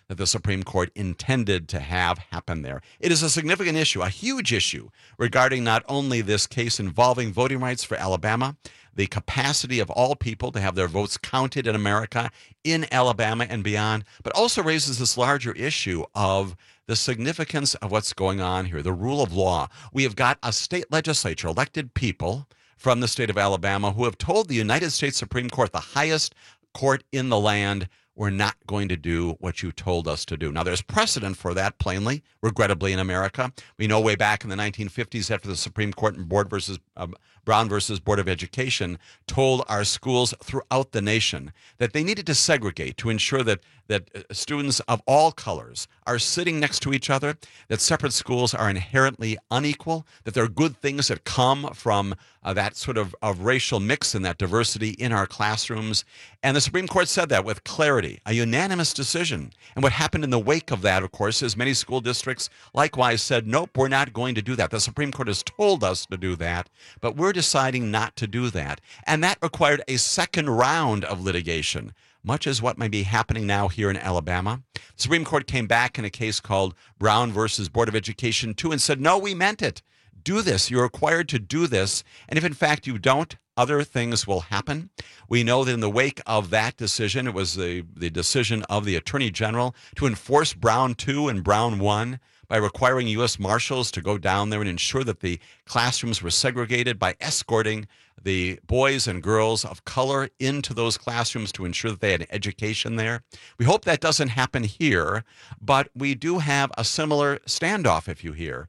that the Supreme Court intended to have happen there. It is a significant issue, a huge issue regarding not only this case involving voting rights for Alabama, the capacity of all people to have their votes counted in America, in Alabama and beyond, but also raises this larger issue of the significance of what's going on here, the rule of law. We have got a state legislature, elected people from the state of Alabama, who have told the United States Supreme Court, the highest court in the land, we're not going to do what you told us to do. Now, there's precedent for that, plainly, regrettably, in America. We know way back in the 1950s, after the Supreme Court in Brown versus Board of Education told our schools throughout the nation that they needed to segregate to ensure that students of all colors are sitting next to each other, that separate schools are inherently unequal, that there are good things that come from that sort of racial mix and that diversity in our classrooms. And the Supreme Court said that with clarity, a unanimous decision. And what happened in the wake of that, of course, is many school districts likewise said, nope, we're not going to do that. The Supreme Court has told us to do that, but we're deciding not to do that. And that required a second round of litigation, much as what may be happening now here in Alabama. The Supreme Court came back in a case called Brown versus Board of Education 2 and said, no, we meant it. Do this. You're required to do this. And if in fact you don't, other things will happen. We know that in the wake of that decision, it was the decision of the Attorney General to enforce Brown 2 and Brown 1 by requiring U.S. Marshals to go down there and ensure that the classrooms were segregated by escorting the boys and girls of color into those classrooms to ensure that they had an education there. We hope that doesn't happen here, but we do have a similar standoff, if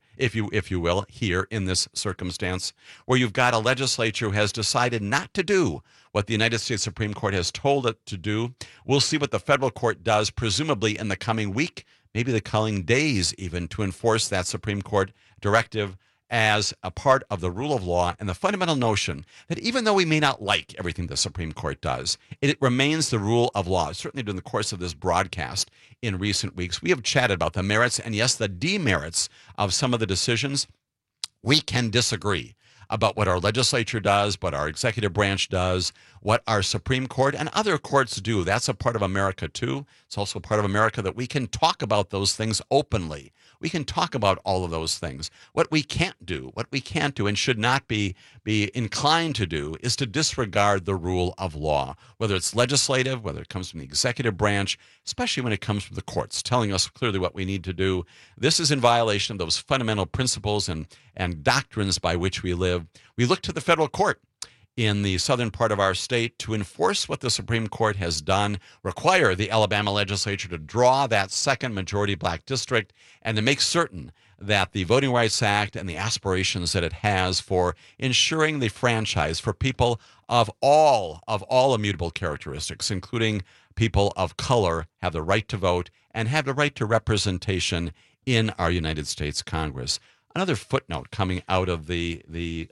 you will, here in this circumstance, where you've got a legislature who has decided not to do what the United States Supreme Court has told it to do. We'll see what the federal court does, presumably in the coming week, maybe the coming days even, to enforce that Supreme Court directive as a part of the rule of law and the fundamental notion that even though we may not like everything the Supreme Court does, it remains the rule of law. Certainly during the course of this broadcast in recent weeks, we have chatted about the merits and, yes, the demerits of some of the decisions. We can disagree about what our legislature does, what our executive branch does, what our Supreme Court and other courts do. That's a part of America, too. It's also part of America that we can talk about those things openly. We can talk about all of those things. What we can't do and should not be inclined to do is to disregard the rule of law, whether it's legislative, whether it comes from the executive branch, especially when it comes from the courts, telling us clearly what we need to do. This is in violation of those fundamental principles and doctrines by which we live. We look to the federal court in the southern part of our state to enforce what the Supreme Court has done, require the Alabama legislature to draw that second majority black district, and to make certain that the Voting Rights Act and the aspirations that it has for ensuring the franchise for people of all immutable characteristics, including people of color, have the right to vote and have the right to representation in our United States Congress. Another footnote coming out of the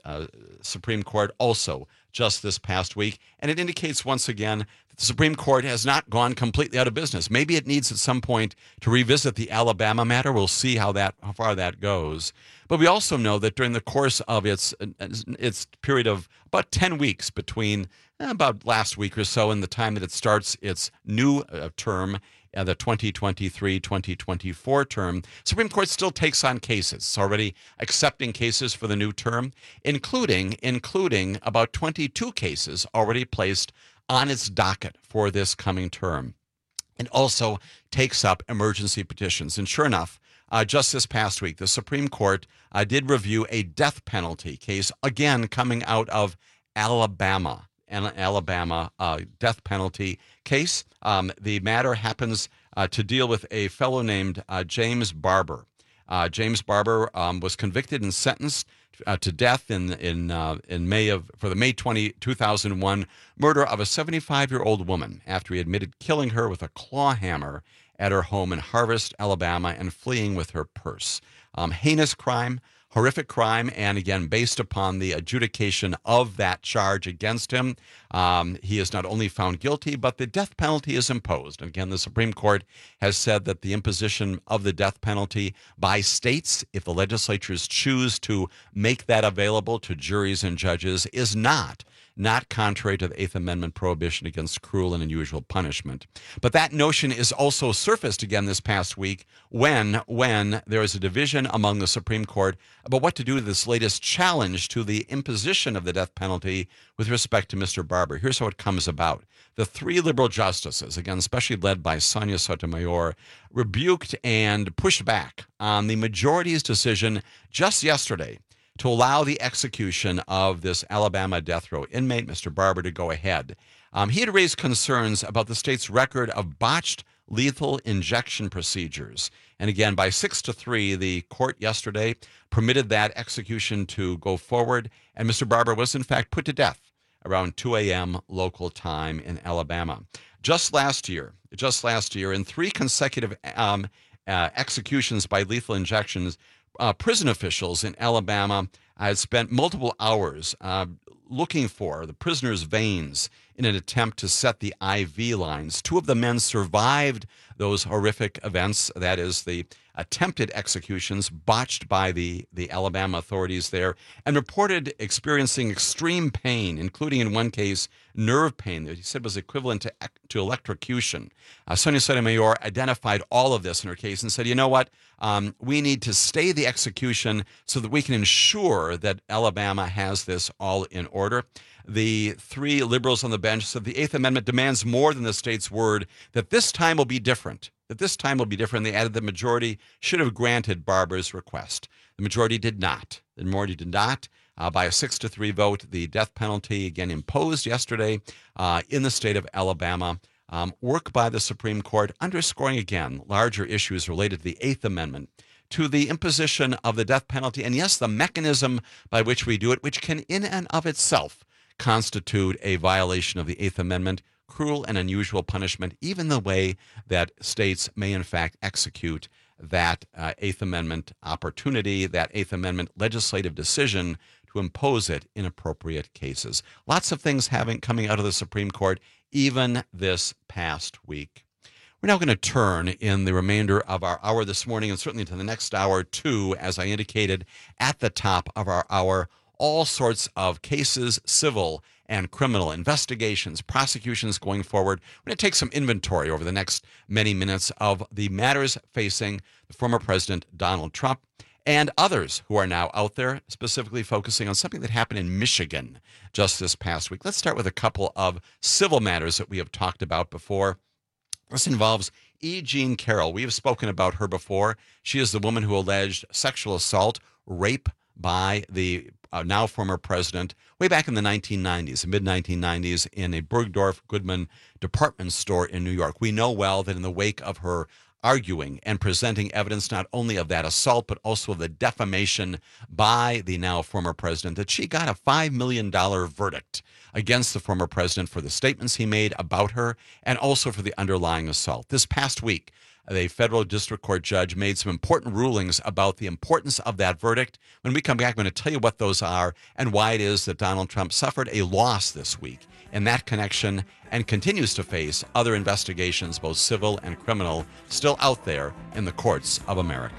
Supreme Court also just this past week, and it indicates once again that the Supreme Court has not gone completely out of business. Maybe it needs at some point to revisit the Alabama matter. We'll see how far that goes. But we also know that during the course of its period of about 10 weeks between about last week or so and the time that it starts its new term, the 2023-2024 term, Supreme Court still takes on cases. It's already accepting cases for the new term, including about 22 cases already placed on its docket for this coming term. It also takes up emergency petitions. And sure enough, just this past week, the Supreme Court did review a death penalty case, again coming out of Alabama. An Alabama death penalty case. The matter happens to deal with a fellow named James Barber. James Barber was convicted and sentenced to death for the May 2001 murder of a 75-year-old woman after he admitted killing her with a claw hammer at her home in Harvest, Alabama, and fleeing with her purse. Heinous crime. Horrific crime, and again, based upon the adjudication of that charge against him, he is not only found guilty, but the death penalty is imposed. And again, the Supreme Court has said that the imposition of the death penalty by states, if the legislatures choose to make that available to juries and judges, is not not contrary to the Eighth Amendment prohibition against cruel and unusual punishment. But that notion is also surfaced again this past week when there is a division among the Supreme Court about what to do with this latest challenge to the imposition of the death penalty with respect to Mr. Barber. Here's how it comes about. The three liberal justices, again, especially led by Sonia Sotomayor, rebuked and pushed back on the majority's decision just yesterday to allow the execution of this Alabama death row inmate, Mr. Barber, to go ahead. He had raised concerns about the state's record of botched lethal injection procedures. And again, by 6-3, the court yesterday permitted that execution to go forward, and Mr. Barber was in fact put to death around 2 a.m. local time in Alabama. Just last year, in 3 consecutive executions by lethal injections, prison officials in Alabama had spent multiple hours looking for the prisoner's veins in an attempt to set the IV lines. 2 of the men survived those horrific events, that is, the attempted executions botched by the Alabama authorities there, and reported experiencing extreme pain, including in one case nerve pain that he said was equivalent to electrocution. Sonia Sotomayor identified all of this in her case and said, you know what, we need to stay the execution so that we can ensure that Alabama has this all in order. The 3 liberals on the bench said the Eighth Amendment demands more than the state's word, that this time will be different. They added the majority should have granted Barber's request. The majority did not. By a 6-3 vote, the death penalty again imposed yesterday in the state of Alabama. Work by the Supreme Court underscoring again larger issues related to the Eighth Amendment, to the imposition of the death penalty, and yes, the mechanism by which we do it, which can in and of itself constitute a violation of the Eighth Amendment, cruel and unusual punishment, even the way that states may in fact execute that Eighth Amendment opportunity, that Eighth Amendment legislative decision to impose it in appropriate cases. Lots of things coming out of the Supreme Court, even this past week. We're now going to turn in the remainder of our hour this morning, and certainly to the next hour too, as I indicated at the top of our hour, all sorts of cases, civil and criminal investigations, prosecutions going forward. We're going to take some inventory over the next many minutes of the matters facing the former President Donald Trump and others who are now out there, specifically focusing on something that happened in Michigan just this past week. Let's start with a couple of civil matters that we have talked about before. This involves E. Jean Carroll. We have spoken about her before. She is the woman who alleged sexual assault, rape by the now former president way back in the 1990s, the mid-1990s, in a Bergdorf Goodman department store in New York. We know well that in the wake of her arguing and presenting evidence not only of that assault, but also of the defamation by the now former president, that she got a $5 million verdict against the former president for the statements he made about her and also for the underlying assault. This past week, the federal district court judge made some important rulings about the importance of that verdict. When we come back, I'm going to tell you what those are and why it is that Donald Trump suffered a loss this week in that connection and continues to face other investigations, both civil and criminal, still out there in the courts of America.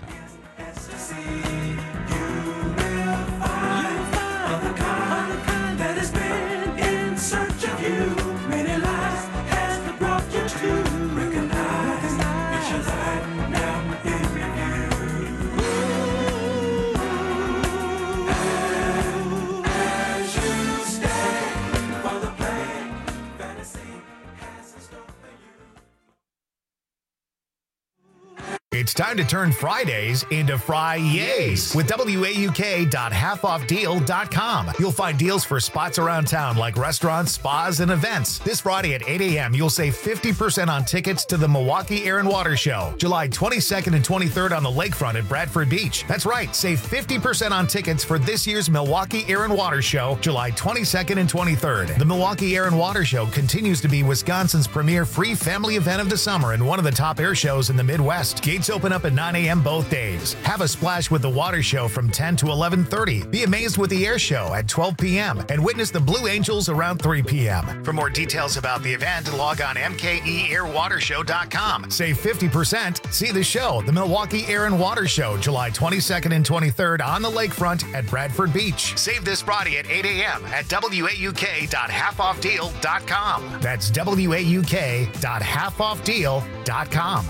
It's time to turn Fridays into Fri-Yays with WAUK.halfoffdeal.com. You'll find deals for spots around town like restaurants, spas, and events. This Friday at 8 a.m., you'll save 50% on tickets to the Milwaukee Air and Water Show, July 22nd and 23rd on the lakefront at Bradford Beach. That's right, save 50% on tickets for this year's Milwaukee Air and Water Show, July 22nd and 23rd. The Milwaukee Air and Water Show continues to be Wisconsin's premier free family event of the summer and one of the top air shows in the Midwest. Gates open up at 9 a.m. both days. Have a splash with the Water Show from 10 to 11:30. Be amazed with the Air Show at 12 p.m. and witness the Blue Angels around 3 p.m. For more details about the event, log on mkeairwatershow.com. Save 50%. See the show, the Milwaukee Air and Water Show, July 22nd and 23rd on the lakefront at Bradford Beach. Save this Friday at 8 a.m. at wauk.halfoffdeal.com. That's wauk.halfoffdeal.com.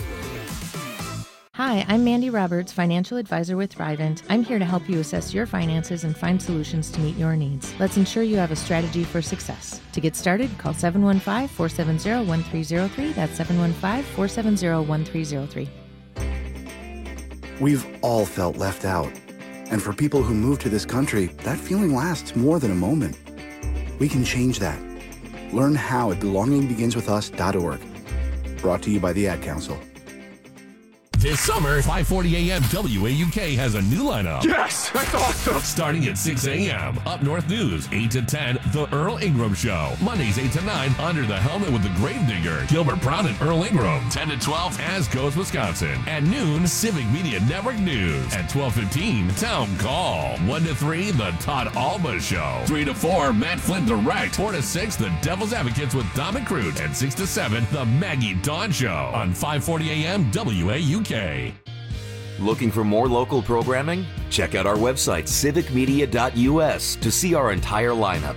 Hi, I'm Mandy Roberts, financial advisor with Thrivent. I'm here to help you assess your finances and find solutions to meet your needs. Let's ensure you have a strategy for success. To get started, call 715-470-1303. That's 715-470-1303. We've all felt left out. And for people who move to this country, that feeling lasts more than a moment. We can change that. Learn how at belongingbeginswithus.org. Brought to you by the Ad Council. This summer, 5:40 a.m. WAUK has a new lineup. Yes, that's awesome. Starting at 6 a.m. Up North News, 8 to 10, The Earl Ingram Show. Mondays, 8 to 9, Under the Helmet with the Gravedigger, Gilbert Brown and Earl Ingram. 10 to 12, As Goes Wisconsin. At noon, Civic Media Network News. At 12:15, Town Call. 1 to 3, The Todd Alba Show. 3 to 4, Matt Flynn Direct. 4 to 6, The Devil's Advocates with Dominic Crute. And 6 to 7, The Maggie Dawn Show. On 5:40 a.m. WAUK. Looking for more local programming? Check out our website, civicmedia.us, to see our entire lineup.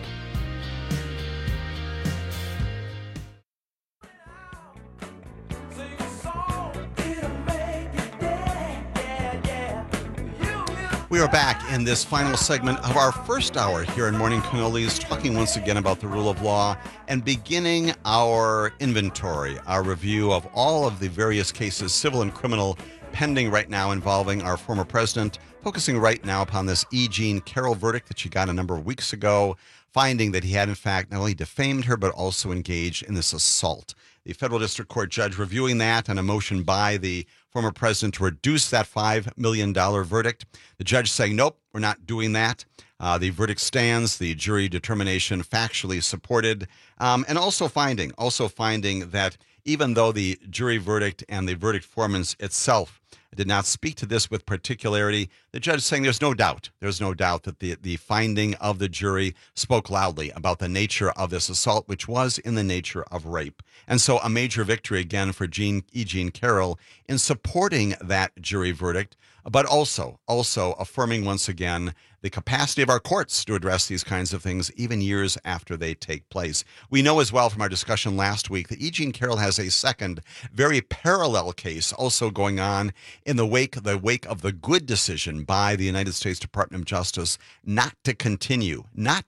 We are back in this final segment of our first hour here in Morning Cannolis, talking once again about the rule of law and beginning our inventory, our review of all of the various cases, civil and criminal, pending right now involving our former president, focusing right now upon this E. Jean Carroll verdict that she got a number of weeks ago, finding that he had, in fact, not only defamed her, but also engaged in this assault. The federal district court judge reviewing that and a motion by the former president to reduce that $5 million verdict. The judge saying, nope, we're not doing that. The verdict stands, the jury determination factually supported, and also finding that even though the jury verdict and the verdict formance itself did not speak to this with particularity, the judge saying there's no doubt that the finding of the jury spoke loudly about the nature of this assault, which was in the nature of rape. And so a major victory again for E. Jean Carroll in supporting that jury verdict, but also affirming once again the capacity of our courts to address these kinds of things even years after they take place. We know as well from our discussion last week that E. Jean Carroll has a second very parallel case also going on in the wake of the good decision by the United States Department of Justice not to continue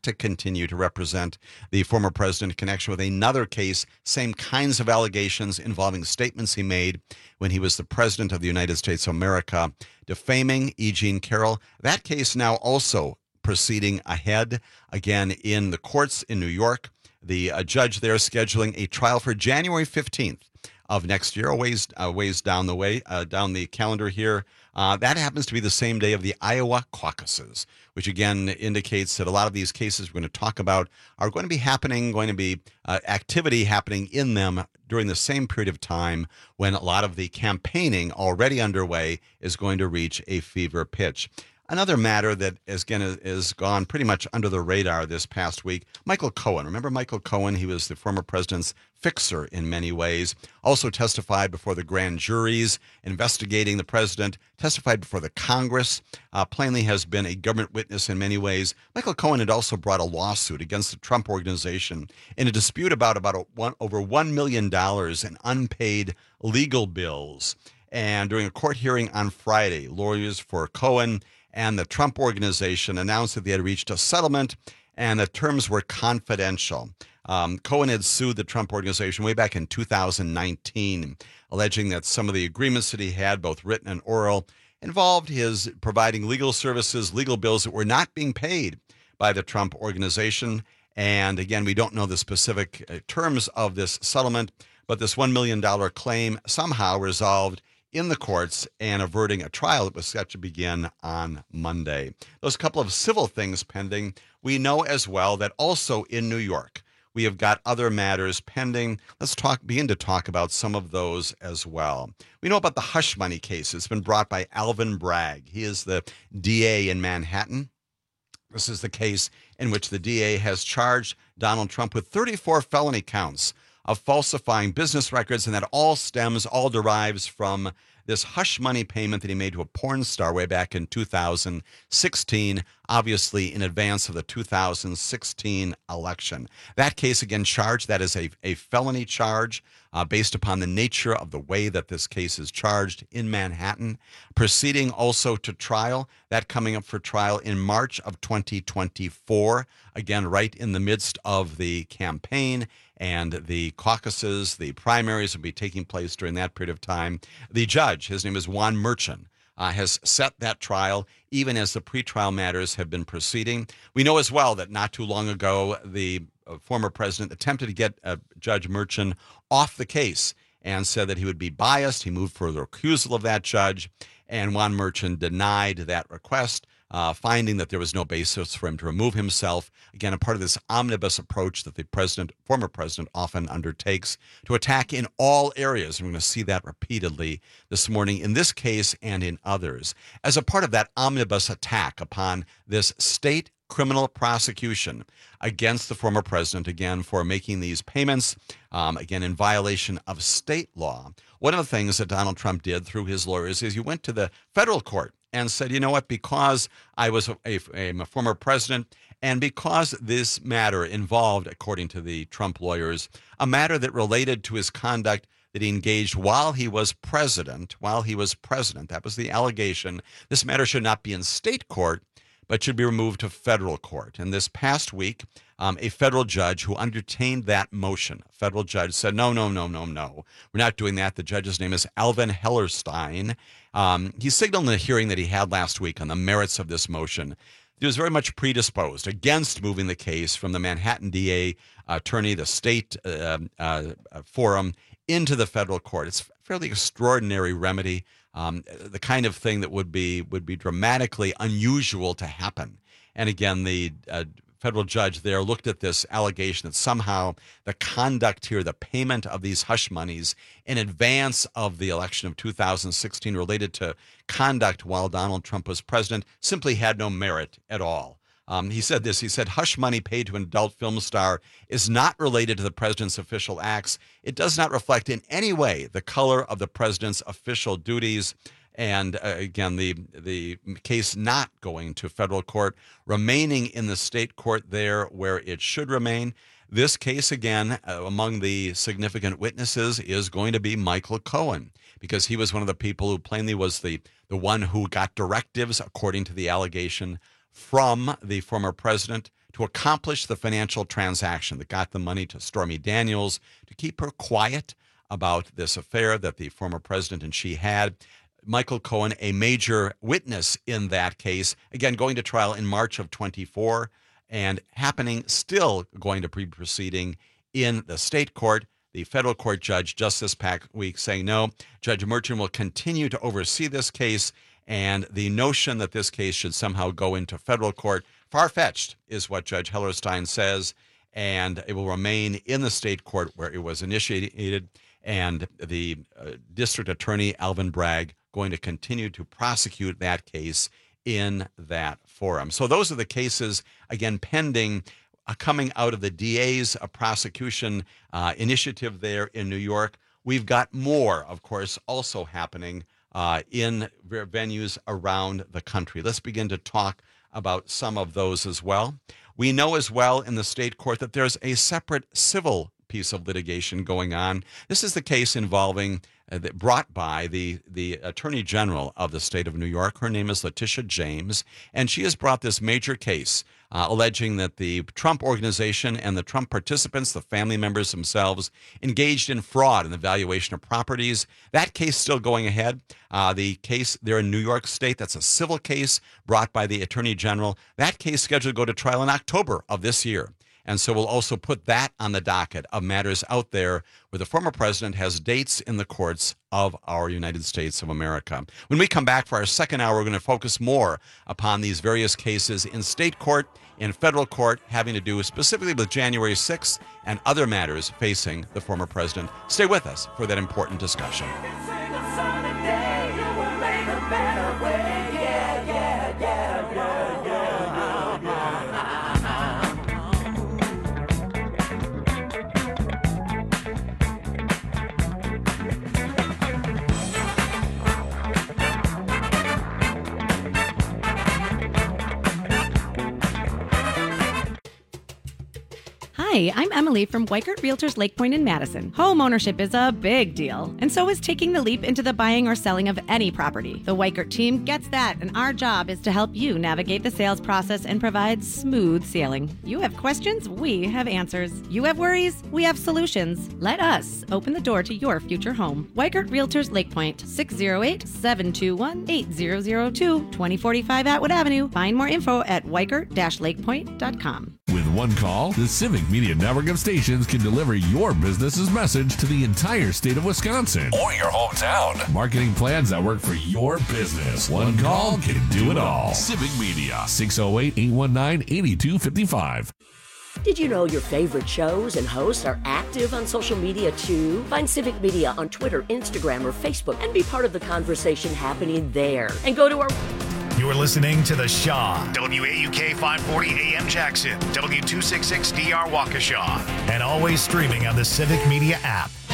to represent the former president in connection with another case, same kinds of allegations involving statements he made when he was the president of the United States of America, defaming E. Jean Carroll. That case now also proceeding ahead again in the courts in New York. The judge there scheduling a trial for January 15th of next year, a ways down the calendar here. That happens to be the same day of the Iowa caucuses, which again indicates that a lot of these cases we're going to talk about are going to be activity happening in them during the same period of time when a lot of the campaigning already underway is going to reach a fever pitch. Another matter that is gone pretty much under the radar this past week, Michael Cohen. Remember Michael Cohen? He was the former president's fixer in many ways. Also testified before the grand juries investigating the president, testified before the Congress, plainly has been a government witness in many ways. Michael Cohen had also brought a lawsuit against the Trump Organization in a dispute about over $1 million in unpaid legal bills. And during a court hearing on Friday, lawyers for Cohen and the Trump Organization announced that they had reached a settlement and the terms were confidential. Cohen had sued the Trump Organization way back in 2019, alleging that some of the agreements that he had, both written and oral, involved his providing legal services, legal bills that were not being paid by the Trump Organization. And again, we don't know the specific terms of this settlement, but this $1 million claim somehow resolved in the courts and averting a trial that was set to begin on Monday. Those couple of civil things pending. We know as well that also in New York, we have got other matters pending. Let's begin to talk about some of those as well. We know about the hush money case. It's been brought by Alvin Bragg. He is the DA in Manhattan. This is the case in which the DA has charged Donald Trump with 34 felony counts of falsifying business records, and that all derives from this hush money payment that he made to a porn star way back in 2016, obviously in advance of the 2016 election. That case, again, charged, that is a felony charge based upon the nature of the way that this case is charged in Manhattan. Proceeding also to trial, that coming up for trial in March of 2024, again, right in the midst of the campaign. And the caucuses, the primaries will be taking place during that period of time. The judge, his name is Juan Merchan, has set that trial even as the pretrial matters have been proceeding. We know as well that not too long ago, the former president attempted to get Judge Merchan off the case and said that he would be biased. He moved for the recusal of that judge, and Juan Merchan denied that request, finding that there was no basis for him to remove himself. Again, a part of this omnibus approach that the former president often undertakes to attack in all areas. And we're going to see that repeatedly this morning in this case and in others. As a part of that omnibus attack upon this state criminal prosecution against the former president, again, for making these payments, again, in violation of state law, one of the things that Donald Trump did through his lawyers is he went to the federal court and said, you know what, because I was a former president and because this matter involved, according to the Trump lawyers, a matter that related to his conduct that he engaged while he was president, that was the allegation, this matter should not be in state court, but should be removed to federal court. And this past week, a federal judge who entertained that motion, a federal judge said, no, we're not doing that. The judge's name is Alvin Hellerstein. He signaled in the hearing that he had last week on the merits of this motion. He was very much predisposed against moving the case from the Manhattan DA attorney, the state forum, into the federal court. It's a fairly extraordinary remedy, the kind of thing that would be dramatically unusual to happen. And again, the federal judge there looked at this allegation that somehow the conduct here, the payment of these hush monies in advance of the election of 2016 related to conduct while Donald Trump was president simply had no merit at all. He said this, he said, hush money paid to an adult film star is not related to the president's official acts. It does not reflect in any way the color of the president's official duties. And again, the case not going to federal court, remaining in the state court there where it should remain. This case, again, among the significant witnesses is going to be Michael Cohen, because he was one of the people who plainly was the one who got directives, according to the allegation, from the former president to accomplish the financial transaction that got the money to Stormy Daniels to keep her quiet about this affair that the former president and she had. Michael Cohen, a major witness in that case, again, going to trial in March of 24 and still going to be proceeding in the state court. The federal court judge just this past week saying, no, Judge Merchan will continue to oversee this case, and the notion that this case should somehow go into federal court, far-fetched, is what Judge Hellerstein says, and it will remain in the state court where it was initiated, and the district attorney, Alvin Bragg, going to continue to prosecute that case in that forum. So those are the cases, again, pending, coming out of the DA's prosecution initiative there in New York. We've got more, of course, also happening in venues around the country. Let's begin to talk about some of those as well. We know as well in the state court that there's a separate civil piece of litigation going on. This is the case involving brought by the Attorney General of the state of New York. Her name is Letitia James, and she has brought this major case alleging that the Trump organization and the Trump participants, the family members themselves, engaged in fraud in the valuation of properties. That case still going ahead. The case there in New York State, that's a civil case brought by the Attorney General. That case scheduled to go to trial in October of this year. And so we'll also put that on the docket of matters out there where the former president has dates in the courts of our United States of America. When we come back for our second hour, we're going to focus more upon these various cases in state court, in federal court, having to do specifically with January 6th and other matters facing the former president. Stay with us for that important discussion. Hi, I'm Emily from Weikert Realtors Lake Point in Madison. Home ownership is a big deal, and so is taking the leap into the buying or selling of any property. The Weikert team gets that, and our job is to help you navigate the sales process and provide smooth sailing. You have questions, we have answers. You have worries, we have solutions. Let us open the door to your future home. Weikert Realtors Lake Point, 608-721-8002, 2045 Atwood Avenue. Find more info at weikert-lakepoint.com. With one call, the Civic Media Network of stations can deliver your business's message to the entire state of Wisconsin or your hometown. Marketing plans that work for your business. One call can do it all. Civic Media, 608-819-8255. Did you know your favorite shows and hosts are active on social media too? Find Civic Media on Twitter, Instagram, or Facebook and be part of the conversation happening there. And go to our... You're listening to The Shaw, WAUK 540 AM Jackson, W266DR Waukesha, and always streaming on the Civic Media app.